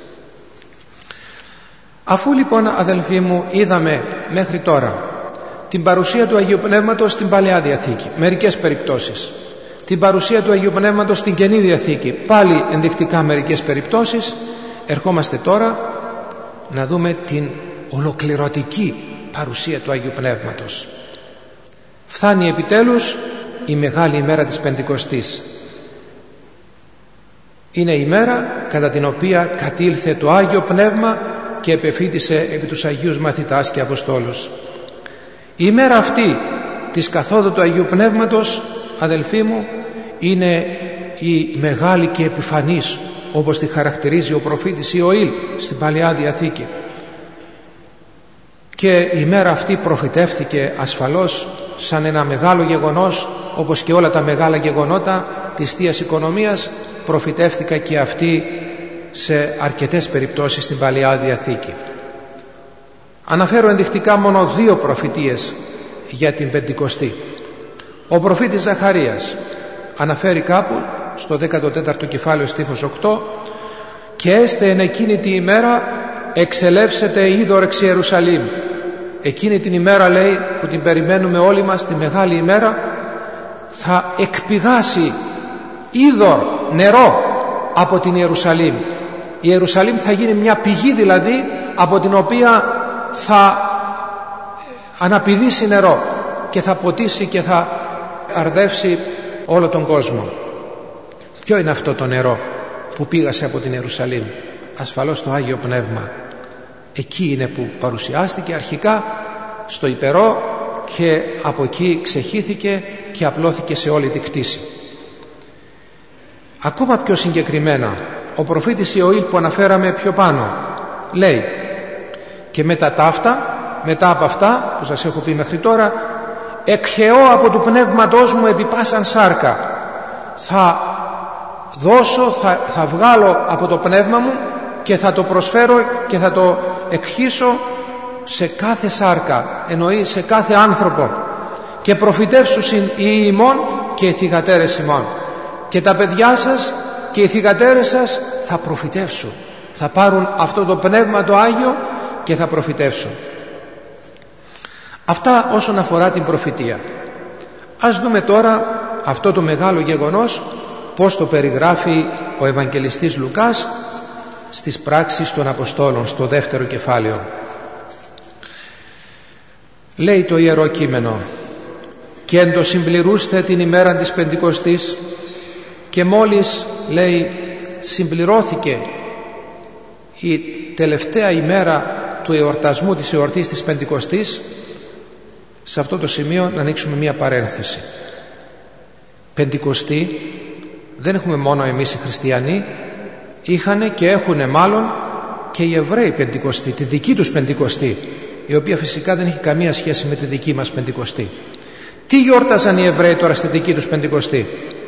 Αφού λοιπόν, αδελφοί μου, είδαμε μέχρι τώρα την παρουσία του Αγίου Πνεύματος στην Παλαιά Διαθήκη, μερικές περιπτώσεις, την παρουσία του Αγίου Πνεύματος στην Καινή Διαθήκη, πάλι ενδεικτικά μερικές περιπτώσεις, ερχόμαστε τώρα να δούμε την ολοκληρωτική παρουσία του Αγίου Πνεύματος. Φτάνει επιτέλους η μεγάλη ημέρα της Πεντηκοστής. Είναι η μέρα κατά την οποία κατήλθε το Άγιο Πνεύμα και επεφύτησε επί τους Αγίους Μαθητάς και Αποστόλους. Η ημέρα αυτή της καθόδου του Αγίου Πνεύματος, αδελφοί μου, είναι η μεγάλη και επιφανής, όπως τη χαρακτηρίζει ο προφήτης Ιωήλ στην Παλαιά Διαθήκη. Και η μέρα αυτή προφητεύθηκε ασφαλώς σαν ένα μεγάλο γεγονός, όπως και όλα τα μεγάλα γεγονότα της Θείας Οικονομίας προφητεύτηκα και αυτή σε αρκετές περιπτώσεις στην Παλαιά Διαθήκη. Αναφέρω ενδεικτικά μόνο δύο προφητείες για την Πεντηκοστή. Ο προφήτης Ζαχαρίας αναφέρει κάπου στο δέκατο τέταρτο κεφάλαιο στίχος οκτώ: «Και έστε εν εκείνη τη ημέρα εξελεύσετε είδωρ εξ Ιερουσαλήμ». Εκείνη την ημέρα, λέει, που την περιμένουμε όλοι μας, τη μεγάλη ημέρα, θα εκπηγάσει είδωρ, νερό από την Ιερουσαλήμ. Η Ιερουσαλήμ θα γίνει μια πηγή δηλαδή από την οποία θα αναπηδήσει νερό και θα ποτίσει και θα αρδεύσει όλο τον κόσμο. Ποιο είναι αυτό το νερό που πήγασε από την Ιερουσαλήμ? Ασφαλώς το Άγιο Πνεύμα. Εκεί είναι που παρουσιάστηκε αρχικά στο υπερό και από εκεί ξεχύθηκε και απλώθηκε σε όλη τη κτήση. Ακόμα πιο συγκεκριμένα, ο προφήτης Ιωήλ που αναφέραμε πιο πάνω λέει: και μετά ταύτα, μετά από αυτά που σας έχω πει μέχρι τώρα, εκχεώ από του πνεύματός μου επί πάσαν σάρκα. Θα δώσω, θα, θα βγάλω από το πνεύμα μου και θα το προσφέρω και θα το εκχύσω σε κάθε σάρκα, εννοεί σε κάθε άνθρωπο. Και προφητεύσουσιν οι ημών και οι θυγατέρες ημών. Και τα παιδιά σας και οι θυγατέρες σας θα προφητεύσουν. Θα πάρουν αυτό το πνεύμα το Άγιο και θα προφητεύσουν. Αυτά όσον αφορά την προφητεία. Ας δούμε τώρα αυτό το μεγάλο γεγονός, πώς το περιγράφει ο Ευαγγελιστής Λουκάς στις πράξεις των Αποστόλων, στο δεύτερο κεφάλαιο. Λέει το Ιερό Κείμενο: και εν το συμπληρούστε την ημέρα της Πεντηκοστής. Και μόλις, λέει, συμπληρώθηκε η τελευταία ημέρα του εορτασμού της εορτής της Πεντηκοστής, σε αυτό το σημείο να ανοίξουμε μία παρένθεση. Πεντηκοστή δεν έχουμε μόνο εμείς οι χριστιανοί, είχανε και έχουνε μάλλον και οι Εβραίοι Πεντηκοστή, τη δική τους Πεντηκοστή, η οποία φυσικά δεν έχει καμία σχέση με τη δική μας Πεντηκοστή. Τι γιόρταζαν οι Εβραίοι τώρα στη δική τους Πεντηκοστή?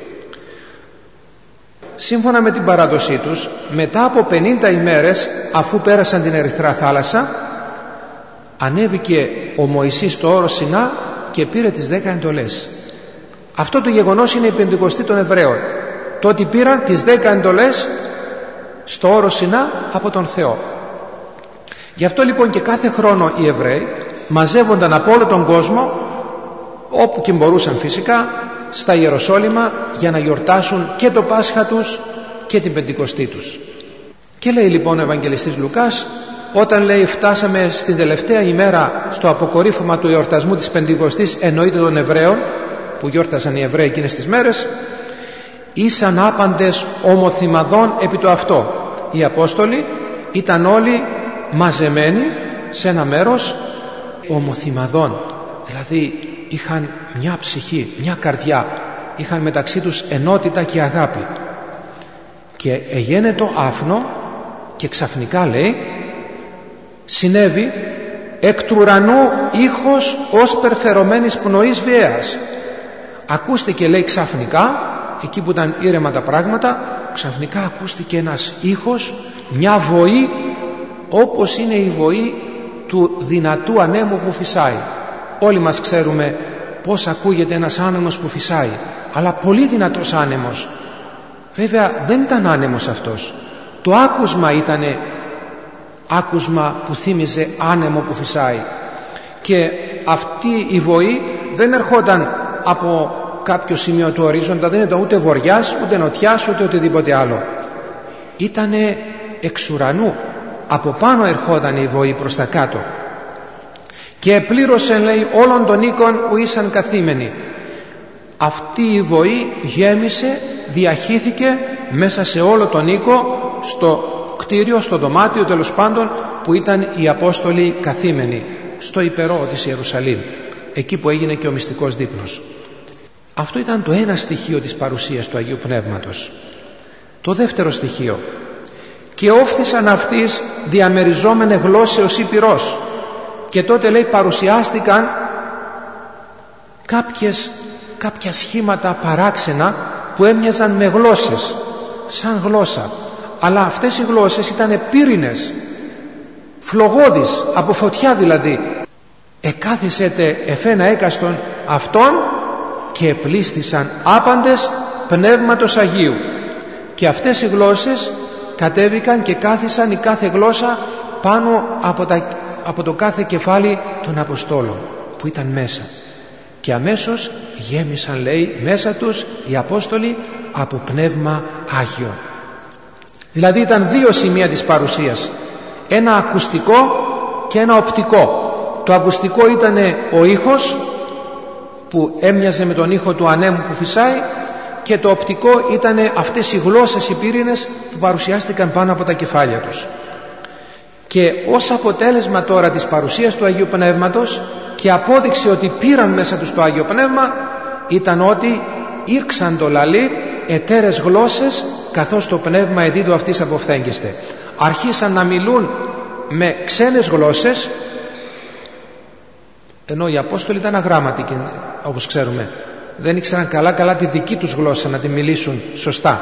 Σύμφωνα με την παράδοσή τους, μετά από πενήντα ημέρες αφού πέρασαν την Ερυθρά θάλασσα, ανέβηκε ο Μωυσής στο όρος Σινά και πήρε τις δέκα εντολές. Αυτό το γεγονός είναι η Πεντηκοστή των Εβραίων, το ότι πήραν τις δέκα εντολές στο όρος Σινά από τον Θεό. Γι' αυτό λοιπόν και κάθε χρόνο οι Εβραίοι μαζεύονταν από όλο τον κόσμο, όπου και μπορούσαν φυσικά, στα Ιεροσόλυμα για να γιορτάσουν και το Πάσχα τους και την Πεντηκοστή τους. Και λέει λοιπόν ο Ευαγγελιστής Λουκάς, όταν λέει φτάσαμε στην τελευταία ημέρα στο αποκορύφωμα του εορτασμού της Πεντηκοστής, εννοείται των Εβραίων που γιόρταζαν οι Εβραίοι εκείνες τις μέρες, ήσαν άπαντες ομοθυμαδών επί το αυτό. Οι Απόστολοι ήταν όλοι μαζεμένοι σε ένα μέρος ομοθυμαδών, δηλαδή είχαν μια ψυχή, μια καρδιά, είχαν μεταξύ τους ενότητα και αγάπη. Και εγένετο άφνο και ξαφνικά, λέει, συνέβη εκ του ουρανού ήχος ως περφερωμένης πνοής βιαίας. Ακούστηκε, λέει, ξαφνικά, εκεί που ήταν ήρεμα τα πράγματα, ξαφνικά ακούστηκε ένας ήχος, μια βοή, όπως είναι η βοή του δυνατού ανέμου που φυσάει. Όλοι μας ξέρουμε πώς ακούγεται ένας άνεμος που φυσάει, αλλά πολύ δυνατός άνεμος. Βέβαια δεν ήταν άνεμος αυτός, το άκουσμα ήτανε άκουσμα που θύμιζε άνεμο που φυσάει. Και αυτή η βοή δεν ερχόταν από κάποιο σημείο του ορίζοντα, δεν ήταν ούτε βορειάς, ούτε νοτιάς, ούτε οτιδήποτε άλλο. Ήτανε εξ ουρανού, από πάνω ερχόταν η βοή προς τα κάτω. Και επλήρωσε, λέει, όλων των οίκων που ήσαν καθήμενοι. Αυτή η βοή γέμισε, διαχύθηκε μέσα σε όλο τον οίκο, στο κτίριο, στο δωμάτιο τέλος πάντων που ήταν οι Απόστολοι καθήμενοι, στο υπερό της Ιερουσαλήμ, εκεί που έγινε και ο μυστικός δείπνος. Αυτό ήταν το ένα στοιχείο της παρουσίας του Αγίου Πνεύματος. Το δεύτερο στοιχείο: και όφθησαν αυτής διαμεριζόμενε γλώσσεως ή πυρός. Και τότε, λέει, παρουσιάστηκαν κάποιες, κάποια σχήματα παράξενα που έμοιαζαν με γλώσσες, σαν γλώσσα, αλλά αυτές οι γλώσσες ήταν πύρινες, φλογώδεις, από φωτιά δηλαδή. Εκάθισετε εφένα έκαστον αυτών και επλήστησαν άπαντες πνεύματος Αγίου. Και αυτές οι γλώσσες κατέβηκαν και κάθισαν η κάθε γλώσσα πάνω από, τα, από το κάθε κεφάλι των Αποστόλων που ήταν μέσα. Και αμέσως γέμισαν, λέει, μέσα τους οι Απόστολοι από Πνεύμα Άγιο. Δηλαδή ήταν δύο σημεία της παρουσίας, ένα ακουστικό και ένα οπτικό. Το ακουστικό ήταν ο ήχος που έμοιαζε με τον ήχο του ανέμου που φυσάει, και το οπτικό ήταν αυτές οι γλώσσες οι πύρινες που παρουσιάστηκαν πάνω από τα κεφάλια τους. Και ως αποτέλεσμα τώρα της παρουσίας του Αγίου Πνεύματος και απόδειξη ότι πήραν μέσα τους το Άγιο Πνεύμα ήταν ότι ήρξαν το λαλή εταίρες γλώσσες, καθώς το Πνεύμα εδίδω αυτής αποφθέγγεστε. Αρχίσαν να μιλούν με ξένες γλώσσες, ενώ οι Απόστολοι ήταν αγράμματοι, όπως ξέρουμε. Δεν ήξεραν καλά καλά τη δική τους γλώσσα να τη μιλήσουν σωστά.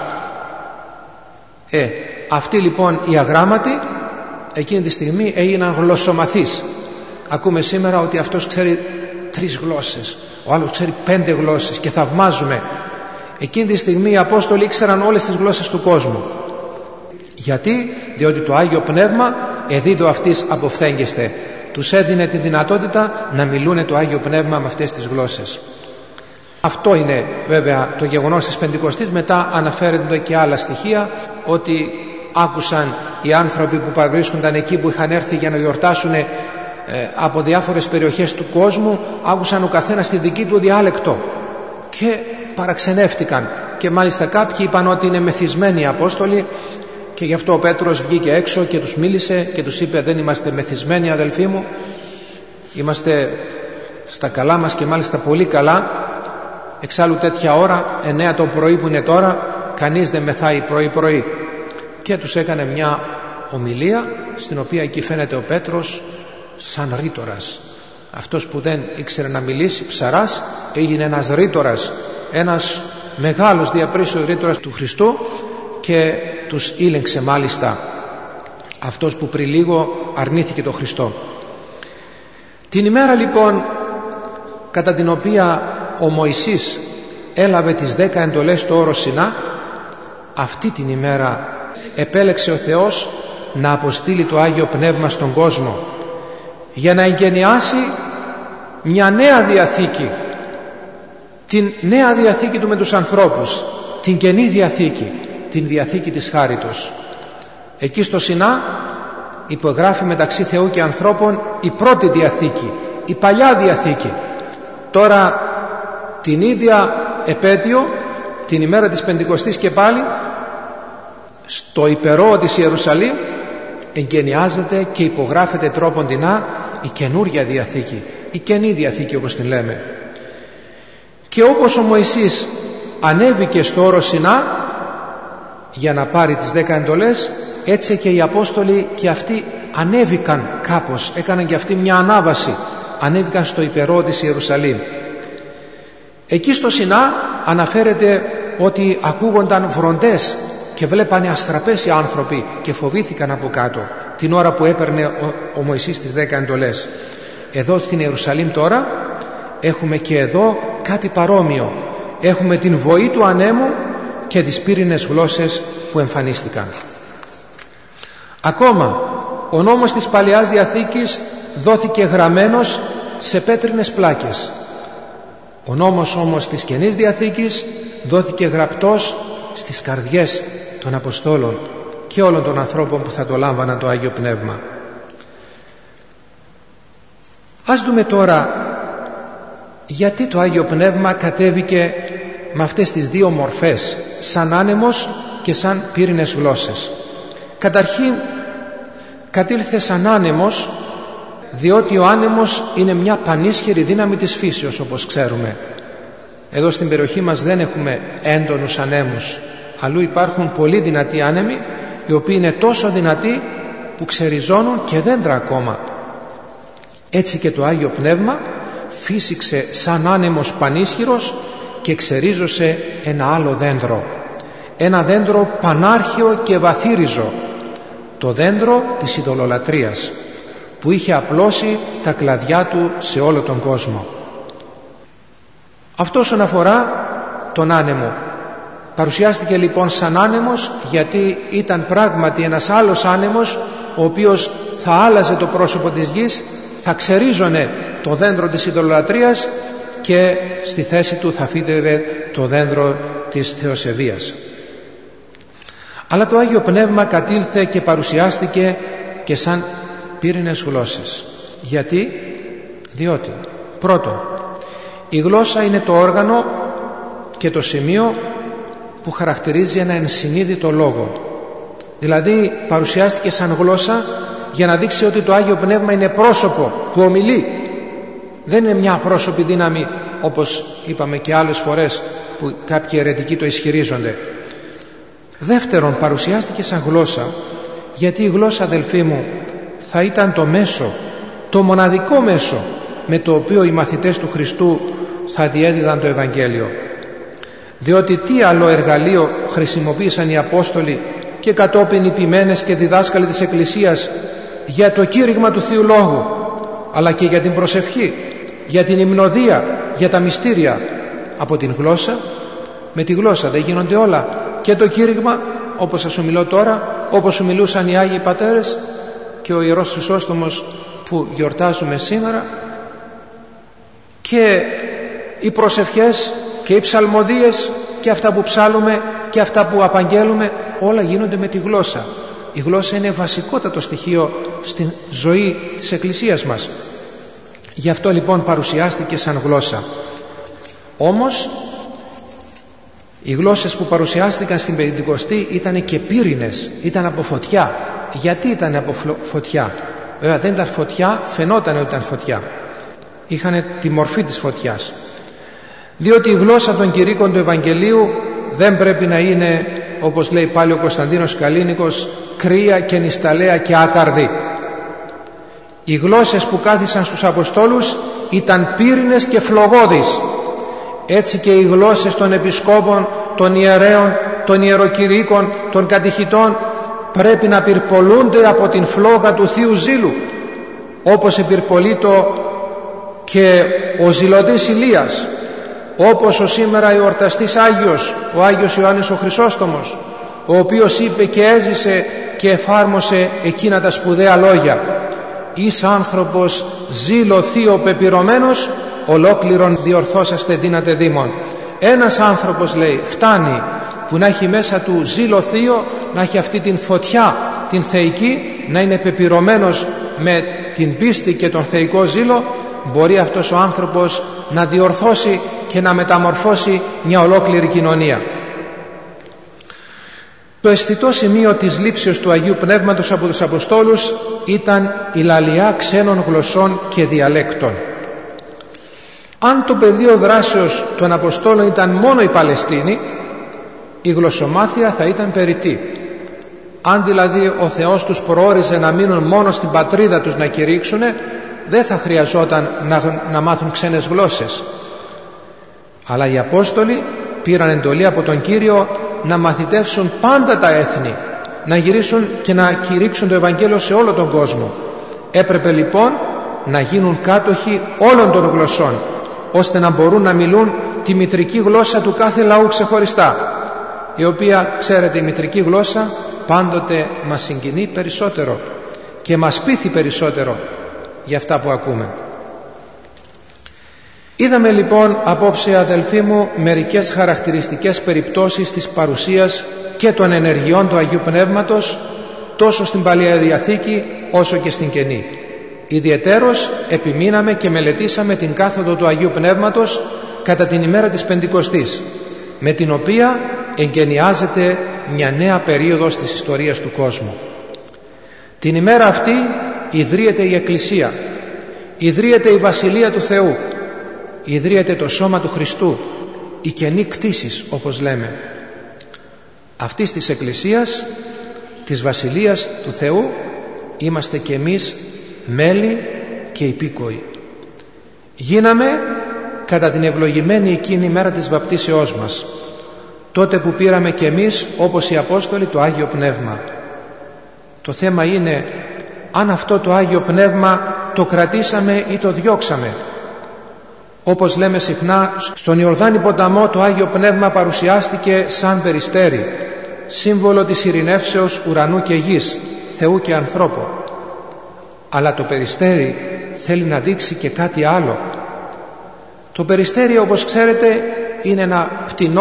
Ε, αυτοί λοιπόν οι αγράμματοι εκείνη τη στιγμή έγιναν γλωσσομαθείς. Ακούμε σήμερα ότι αυτός ξέρει τρεις γλώσσες, ο άλλος ξέρει πέντε γλώσσες και θαυμάζουμε. Εκείνη τη στιγμή οι Απόστολοι ήξεραν όλες τις γλώσσες του κόσμου. Γιατί? Διότι το Άγιο Πνεύμα εδίδω αυτής αποφθέγγεστε. Τους έδινε τη δυνατότητα να μιλούν το Άγιο Πνεύμα με αυτές τις γλώσσες. Αυτό είναι βέβαια το γεγονός της Πεντηκοστής. Μετά αναφέρονται και άλλα στοιχεία, ότι άκουσαν οι άνθρωποι που παραβρίσκονταν εκεί, που είχαν έρθει για να γιορτάσουν ε, από διάφορες περιοχές του κόσμου, άκουσαν ο καθένας τη δική του διάλεκτο και παραξενεύτηκαν, και μάλιστα κάποιοι είπαν ότι είναι μεθυσμένοι οι Απόστολοι, και γι' αυτό ο Πέτρος βγήκε έξω και τους μίλησε και τους είπε: δεν είμαστε μεθυσμένοι αδελφοί μου, είμαστε στα καλά μας και μάλιστα πολύ καλά. Εξάλλου τέτοια ώρα, εννέα το πρωί που είναι τώρα, κανείς δεν μεθάει πρωί πρωί. Και τους έκανε μια ομιλία, στην οποία εκεί φαίνεται ο Πέτρος σαν ρήτορας. Αυτός που δεν ήξερε να μιλήσει, ψαράς, έγινε ένας ρήτορας, ένας μεγάλος διαπρίσεως ρήτορας του Χριστού, και τους ήλεγξε μάλιστα, αυτός που πριν λίγο αρνήθηκε τον Χριστό. Την ημέρα λοιπόν κατά την οποία ο Μωυσής έλαβε τις δέκα εντολές στο όρος Σινά, αυτή την ημέρα επέλεξε ο Θεός να αποστείλει το Άγιο Πνεύμα στον κόσμο, για να εγκαινιάσει μια νέα Διαθήκη, την νέα Διαθήκη του με τους ανθρώπους, την Καινή Διαθήκη, την Διαθήκη της Χάριτος. Εκεί στο Σινά υπογράφει μεταξύ Θεού και ανθρώπων η πρώτη Διαθήκη, η Παλιά Διαθήκη. Τώρα την ίδια επέτειο, την ημέρα της Πεντηκοστής και πάλι, στο υπερόο της Ιερουσαλήμ εγκαινιάζεται και υπογράφεται τρόποντινά η καινούρια Διαθήκη, η Καινή Διαθήκη όπως την λέμε. Και όπως ο Μωυσής ανέβηκε στο όρος Σινά για να πάρει τις δέκα εντολές, έτσι και οι Απόστολοι και αυτοί ανέβηκαν κάπως, έκαναν και αυτοί μια ανάβαση, ανέβηκαν στο υπερόο της Ιερουσαλήμ. Εκεί στο Σινά αναφέρεται ότι ακούγονταν βροντές και βλέπανε αστραπές οι άνθρωποι και φοβήθηκαν από κάτω την ώρα που έπαιρνε ο, ο Μωυσής τις δέκα εντολές. Εδώ στην Ιερουσαλήμ τώρα έχουμε και εδώ κάτι παρόμοιο. Έχουμε την βοή του ανέμου και τις πύρινες γλώσσες που εμφανίστηκαν. Ακόμα ο νόμος της Παλαιάς Διαθήκης δόθηκε γραμμένος σε πέτρινες πλάκες. Ο νόμος όμως της Καινής Διαθήκης δόθηκε γραπτός στις καρδιές των Αποστόλων και όλων των ανθρώπων που θα το λάμβαναν το Άγιο Πνεύμα. Ας δούμε τώρα γιατί το Άγιο Πνεύμα κατέβηκε με αυτές τις δύο μορφές, σαν άνεμος και σαν πύρινες γλώσσες. Καταρχήν κατήλθε σαν άνεμος, διότι ο άνεμος είναι μια πανίσχυρη δύναμη της φύσεως, όπως ξέρουμε. Εδώ στην περιοχή μας δεν έχουμε έντονους ανέμους, αλλού υπάρχουν πολύ δυνατοί άνεμοι, οι οποίοι είναι τόσο δυνατοί που ξεριζώνουν και δέντρα ακόμα. Έτσι και το Άγιο Πνεύμα φύσηξε σαν άνεμος πανίσχυρος και ξερίζωσε ένα άλλο δέντρο, ένα δέντρο πανάρχαιο και βαθύριζο, το δέντρο της ειδωλολατρίας, που είχε απλώσει τα κλαδιά του σε όλο τον κόσμο. Αυτό όσον αφορά τον άνεμο. Παρουσιάστηκε λοιπόν σαν άνεμος, γιατί ήταν πράγματι ένας άλλος άνεμος, ο οποίος θα άλλαζε το πρόσωπο της γης, θα ξερίζωνε το δέντρο της ειδωλολατρίας και στη θέση του θα φύτευε το δέντρο της θεοσεβίας. Αλλά το Άγιο Πνεύμα κατήλθε και παρουσιάστηκε και σαν πύρινες γλώσσες. Γιατί? Διότι πρώτον, η γλώσσα είναι το όργανο και το σημείο που χαρακτηρίζει ένα ενσυνείδητο λόγο. Δηλαδή παρουσιάστηκε σαν γλώσσα για να δείξει ότι το Άγιο Πνεύμα είναι πρόσωπο που ομιλεί. Δεν είναι μια πρόσωπη δύναμη, όπως είπαμε και άλλες φορές που κάποιοι αιρετικοί το ισχυρίζονται. Δεύτερον, παρουσιάστηκε σαν γλώσσα γιατί η γλώσσα, αδελφοί μου, θα ήταν το μέσο, το μοναδικό μέσο με το οποίο οι μαθητές του Χριστού θα διέδιδαν το Ευαγγέλιο. Διότι τι άλλο εργαλείο χρησιμοποίησαν οι Απόστολοι και κατόπιν οι ποιμένες και διδάσκαλοι της Εκκλησίας για το κήρυγμα του Θείου Λόγου, αλλά και για την προσευχή, για την υμνοδία, για τα μυστήρια, από την γλώσσα? Με τη γλώσσα δεν γίνονται όλα, και το κήρυγμα, όπως σας ομιλώ τώρα, όπως ομιλούσαν οι Άγιοι Πατέρες και ο Ιερός Χρυσόστομος που γιορτάζουμε σήμερα, και οι προσευχές και οι ψαλμοδίες και αυτά που ψάλουμε και αυτά που απαγγέλουμε, όλα γίνονται με τη γλώσσα. Η γλώσσα είναι βασικότατο στοιχείο στην ζωή της Εκκλησίας μας. Γι' αυτό λοιπόν παρουσιάστηκε σαν γλώσσα. Όμως οι γλώσσες που παρουσιάστηκαν στην Πεντηκοστή ήταν και πύρινες, ήταν από φωτιά. Γιατί ήταν από φωτιά? Βέβαια δεν ήταν φωτιά, φαινόταν ότι ήταν φωτιά. Είχαν τη μορφή της φωτιάς. Διότι η γλώσσα των κηρύκων του Ευαγγελίου δεν πρέπει να είναι, όπως λέει πάλι ο Κωνσταντίνος Καλίνικος, κρύα και νησταλέα και άκαρδη. Οι γλώσσες που κάθισαν στους Αποστόλους ήταν πύρινες και φλογώδεις. Έτσι και οι γλώσσες των επισκόπων, των ιερέων, των ιεροκηρύκων, των κατηχητών πρέπει να πυρπολούνται από την φλόγα του Θείου Ζήλου, όπως επιρπολείτο και ο ζηλωτής Ηλίας, όπως ο σήμερα εορταστής Άγιος, ο Άγιος Ιωάννης ο Χρυσόστομος, ο οποίος είπε και έζησε και εφάρμοσε εκείνα τα σπουδαία λόγια: «Εις άνθρωπος ζήλο θείο πεπυρωμένος, ολόκληρον διορθώσαστε δύναται δήμον». Ένας άνθρωπος, λέει, φτάνει που να έχει μέσα του ζήλο θείο, να έχει αυτή την φωτιά την θεϊκή, να είναι πεπυρωμένος με την πίστη και τον θεϊκό ζήλο, μπορεί αυτός ο άνθρωπος να διορθώσει και να μεταμορφώσει μια ολόκληρη κοινωνία. Το αισθητό σημείο της λήψεως του Αγίου Πνεύματος από τους Αποστόλους ήταν η λαλιά ξένων γλωσσών και διαλέκτων. Αν το πεδίο δράσεως των Αποστόλων ήταν μόνο η Παλαιστίνη, η γλωσσομάθεια θα ήταν περιττή. Αν δηλαδή ο Θεός τους προόριζε να μείνουν μόνο στην πατρίδα τους να κηρύξουνε, δεν θα χρειαζόταν να, να μάθουν ξένες γλώσσες. Αλλά οι Απόστολοι πήραν εντολή από τον Κύριο να μαθητεύσουν πάντα τα έθνη, να γυρίσουν και να κηρύξουν το Ευαγγέλιο σε όλο τον κόσμο. Έπρεπε λοιπόν να γίνουν κάτοχοι όλων των γλωσσών, ώστε να μπορούν να μιλούν τη μητρική γλώσσα του κάθε λαού ξεχωριστά, η οποία, ξέρετε, η μητρική γλώσσα πάντοτε μας συγκινεί περισσότερο και μας πείθει περισσότερο για αυτά που ακούμε. Είδαμε λοιπόν απόψε, αδελφοί μου, μερικές χαρακτηριστικές περιπτώσεις της παρουσίας και των ενεργειών του Αγίου Πνεύματος τόσο στην Παλαιά Διαθήκη όσο και στην Καινή. Ιδιαιτέρως επιμείναμε και μελετήσαμε την κάθοδο του Αγίου Πνεύματος κατά την ημέρα της Πεντηκοστής, με την οποία εγκαινιάζεται μια νέα περίοδος της ιστορίας του κόσμου. Την ημέρα αυτή ιδρύεται η Εκκλησία, ιδρύεται η Βασιλεία του Θεού, ιδρύεται το σώμα του Χριστού, η καινή κτήσης, όπως λέμε. Αυτής της Εκκλησίας, της Βασιλείας του Θεού, είμαστε και εμείς μέλη και υπήκοοι. Γίναμε κατά την ευλογημένη εκείνη μέρα της βαπτίσεώς μας, τότε που πήραμε και εμείς, όπως οι Απόστολοι, το Άγιο Πνεύμα. Το θέμα είναι αν αυτό το Άγιο Πνεύμα το κρατήσαμε ή το διώξαμε. Όπως λέμε συχνά, στον Ιορδάνη ποταμό το Άγιο Πνεύμα παρουσιάστηκε σαν περιστέρι, σύμβολο της ειρηνεύσεως ουρανού και γης, Θεού και ανθρώπου. Αλλά το περιστέρι θέλει να δείξει και κάτι άλλο. Το περιστέρι, όπως ξέρετε, είναι ένα φτηνό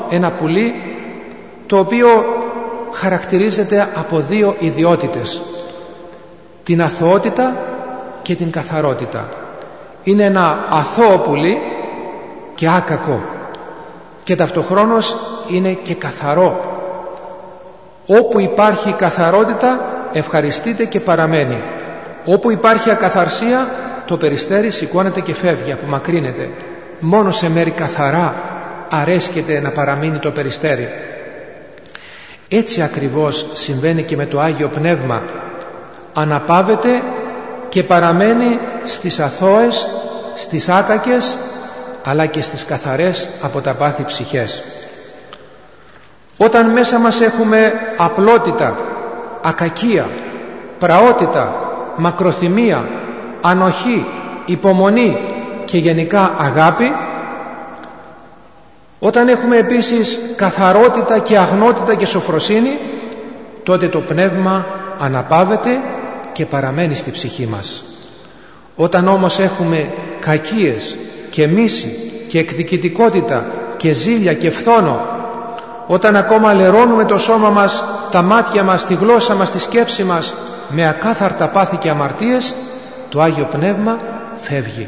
ένα πουλί το οποίο χαρακτηρίζεται από δύο ιδιότητες, την αθωότητα και την καθαρότητα. Είναι ένα αθώο πουλί και άκακο και ταυτοχρόνως είναι και καθαρό. Όπου υπάρχει καθαρότητα ευχαριστείται και παραμένει. Όπου υπάρχει ακαθαρσία το περιστέρι σηκώνεται και φεύγει, απομακρύνεται. Μόνο σε μέρη καθαρά αρέσκεται να παραμείνει το περιστέρι. Έτσι ακριβώς συμβαίνει και με το Άγιο Πνεύμα. Αναπαύεται και παραμένει στις αθώες, στις άκακες, αλλά και στις καθαρές από τα πάθη ψυχές. Όταν μέσα μας έχουμε απλότητα, ακακία, πραότητα, μακροθυμία, ανοχή, υπομονή και γενικά αγάπη, όταν έχουμε επίσης καθαρότητα και αγνότητα και σοφροσύνη, τότε το πνεύμα αναπαύεται και παραμένει στη ψυχή μας. Όταν όμως έχουμε κακίες και μίση και εκδικητικότητα και ζήλια και φθόνο, όταν ακόμα λερώνουμε το σώμα μας, τα μάτια μας, τη γλώσσα μας, τη σκέψη μας με ακάθαρτα πάθη και αμαρτίες, το Άγιο Πνεύμα φεύγει.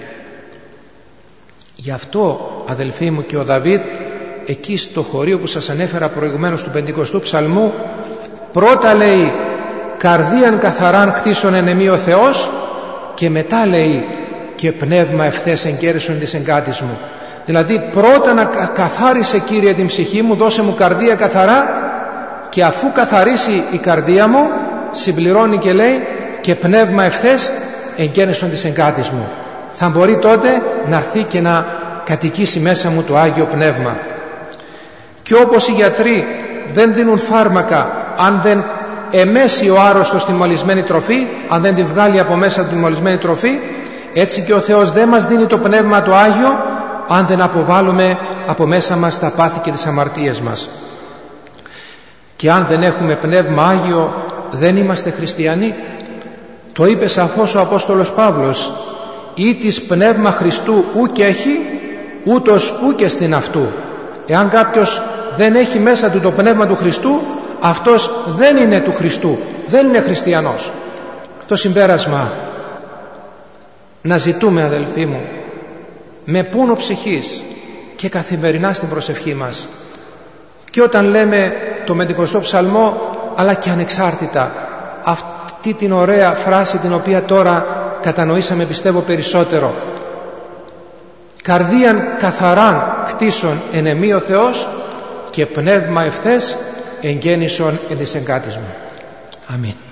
Γι' αυτό, αδελφοί μου, και ο Δαβίδ εκεί στο χωρίο που σας ανέφερα προηγουμένως του πεντηκοστού ψαλμού, πρώτα λέει «Καρδίαν καθαράν κτίσον εν εμή ο Θεός» και μετά λέει «Και πνεύμα ευθές εγκαίρεσον της εγκάτης μου». Δηλαδή πρώτα να καθάρισε, Κύριε, την ψυχή μου, δώσε μου καρδία καθαρά, και αφού καθαρίσει η καρδία μου συμπληρώνει και λέει «Και πνεύμα ευθές εγκαίρεσον της εγκάτης μου». Θα μπορεί τότε να έρθει και να κατοικήσει μέσα μου το Άγιο Πνεύμα. Και όπως οι γιατροί δεν δίνουν φάρμακα αν δεν εμέσει ο άρρωστος τη μολυσμένη τροφή, αν δεν τη βγάλει από μέσα τη μολυσμένη τροφή, έτσι και ο Θεός δεν μας δίνει το Πνεύμα το Άγιο αν δεν αποβάλουμε από μέσα μας τα πάθη και τις αμαρτίες μας. Και αν δεν έχουμε Πνεύμα Άγιο δεν είμαστε χριστιανοί. Το είπε σαφώς ο Απόστολος Παύλος, «Ή της Πνεύμα Χριστού ούκ έχει, ούτως ούκ εστιν αυτού». Εάν κάποιος δεν έχει μέσα του το Πνεύμα του Χριστού, αυτός δεν είναι του Χριστού, δεν είναι χριστιανός. Το συμπέρασμα, να ζητούμε, αδελφοί μου, με πόνο ψυχής και καθημερινά στην προσευχή μας, και όταν λέμε το πεντηκοστό ψαλμό, αλλά και ανεξάρτητα, αυτή την ωραία φράση την οποία τώρα κατανοήσαμε, πιστεύω, περισσότερο, «Καρδίαν καθαράν κτίσον εν εμή ο Θεός και πνεύμα ευθές εγκαίνισον εν της εγκάτης μου». Αμήν.